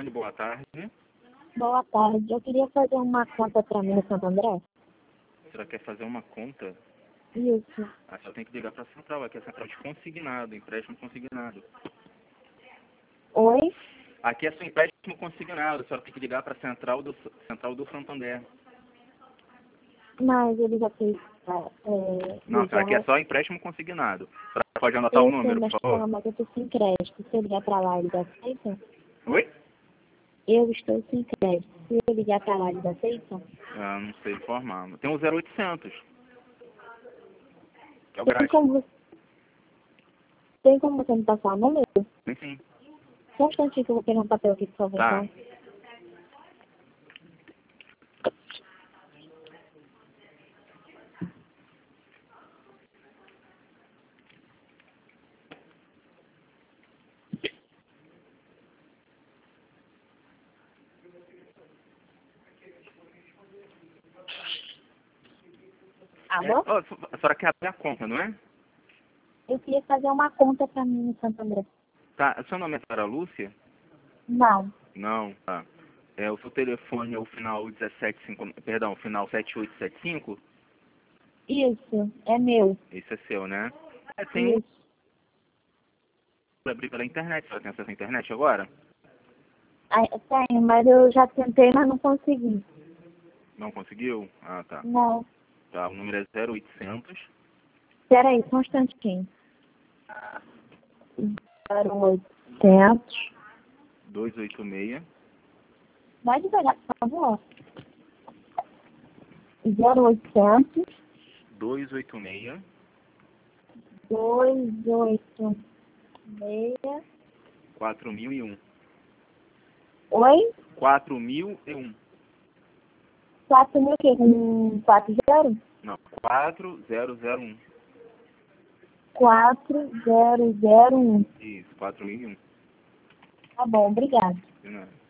telefone, boa tarde. Boa tarde. Eu queria fazer uma conta para mim no Santo André. A senhora quer fazer uma conta? Isso. A senhora tem que ligar para a central, aqui é a central de consignado, empréstimo consignado. Oi? Aqui é seu empréstimo consignado, a senhora tem que ligar para a central do Santander. Mas ele já fez... Não, já... aqui é só empréstimo consignado. Pode anotar o Eu sei, número, por favor. mas eu estou sem crédito. Se eu ligar para lá, eles aceitam? Oi? Eu estou sem crédito. Se eu ligar para lá, eles aceitam? Ah, não sei informar. Tem o 0800. Que é o Tem grátis. tem como você me passar o número? Tem sim. Só um instantinho que eu vou pegar um papel aqui, por favor. Tá. Então. Alô? A senhora quer abrir a conta, não é? Eu queria fazer uma conta para mim no Santo André. Tá. O seu nome é Sara Lúcia? Não. Não, tá. O seu telefone é o final 17,5, perdão, o final 7875? Isso. É meu. Esse é seu, né? Tem um Isso. para abrir pela internet. A senhora tem acesso à internet agora? Tenho, mas eu já tentei, mas não consegui. Não conseguiu? Ah, tá. Não. Tá, o número é 0800 Peraí, só um instantinho. 0800. 286 Vai devagar, por favor. 0800 286 286. 4001. Oi? 4001. 4 mil o quê? 40? Não, 4001. 4001. Isso, 4001. Tá bom, obrigado. De nada.